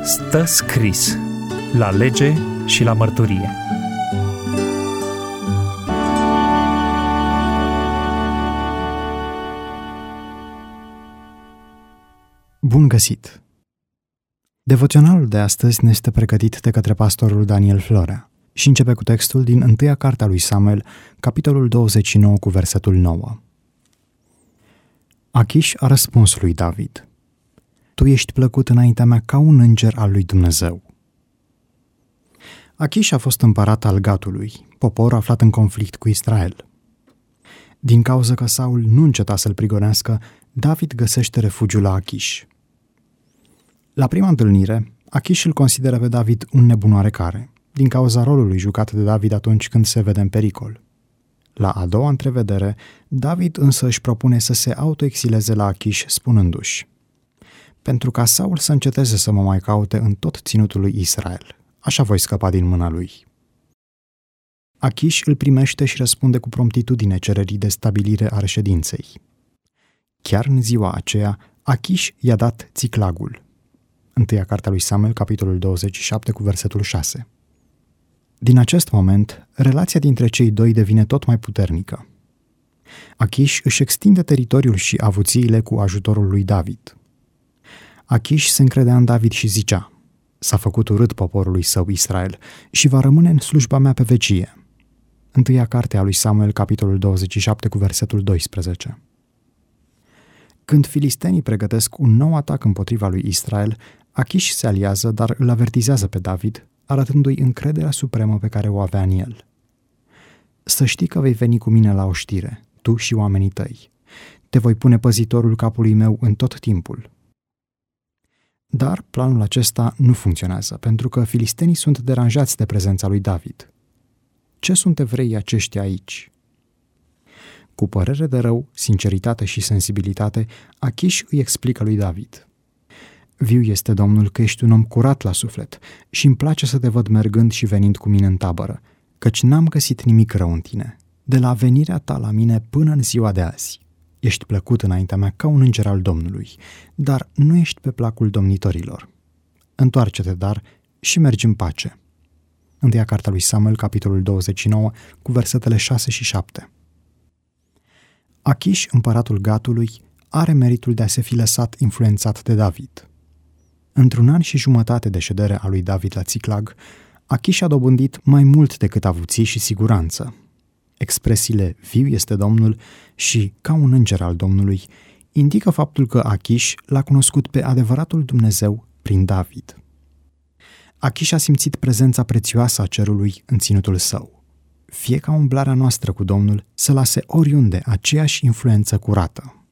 Stă scris la lege și la mărturie. Bun găsit! Devoționalul de astăzi ne este pregătit de către pastorul Daniel Florea și începe cu textul din 1 Cartea lui Samuel, capitolul 29 cu versetul 9. Achiș a răspuns lui David: Tu ești plăcut înaintea mea ca un înger al lui Dumnezeu. Achiș a fost împărat al Gatului, popor aflat în conflict cu Israel. Din cauza că Saul nu înceta să-l prigonească, David găsește refugiu la Achiș. La prima întâlnire, Achiș îl consideră pe David un nebun oarecare, din cauza rolului jucat de David atunci când se vede în pericol. La a doua întrevedere, David însă își propune să se autoexileze la Achiș, spunându-și: Pentru ca Saul să înceteze să mă mai caute în tot ținutul lui Israel, așa voi scăpa din mâna lui. Achiș îl primește și răspunde cu promptitudine cererii de stabilire a reședinței. Chiar în ziua aceea, Achiș i-a dat Țiclagul. 1 Cartea lui Samuel, capitolul 27, cu versetul 6. Din acest moment, relația dintre cei doi devine tot mai puternică. Achiș își extinde teritoriul și avuțiile cu ajutorul lui David. Achiș se încredea în David și zicea: S-a făcut urât poporului său Israel și va rămâne în slujba mea pe vecie. 1 Cartea lui Samuel, capitolul 27, cu versetul 12. Când filistenii pregătesc un nou atac împotriva lui Israel, Achiș se aliază, dar îl avertizează pe David, arătându-i încrederea supremă pe care o avea în el. Să știi că vei veni cu mine la oștire, tu și oamenii tăi. Te voi pune păzitorul capului meu în tot timpul. Dar planul acesta nu funcționează, pentru că filistenii sunt deranjați de prezența lui David. Ce sunt evreii aceștia aici? Cu părere de rău, sinceritate și sensibilitate, Achiș îi explică lui David: Viu este Domnul că ești un om curat la suflet și îmi place să te văd mergând și venind cu mine în tabără, căci n-am găsit nimic rău în tine, de la venirea ta la mine până în ziua de azi. Ești plăcut înaintea mea ca un înger al Domnului, dar nu ești pe placul domnitorilor. Întoarce-te, dar, și mergi în pace. 1 Cartea lui Samuel, capitolul 29, cu versetele 6 și 7. Achiș, împăratul Gatului, are meritul de a se fi lăsat influențat de David. Într-un an și jumătate de ședere a lui David la Țiclag, Achiș a dobândit mai mult decât avuții și siguranță. Expresiile viu este Domnul și ca un înger al Domnului indică faptul că Achiș l-a cunoscut pe adevăratul Dumnezeu prin David. Achiș a simțit prezența prețioasă a cerului în ținutul său. Fie ca umblarea noastră cu Domnul să lase oriunde aceeași influență curată.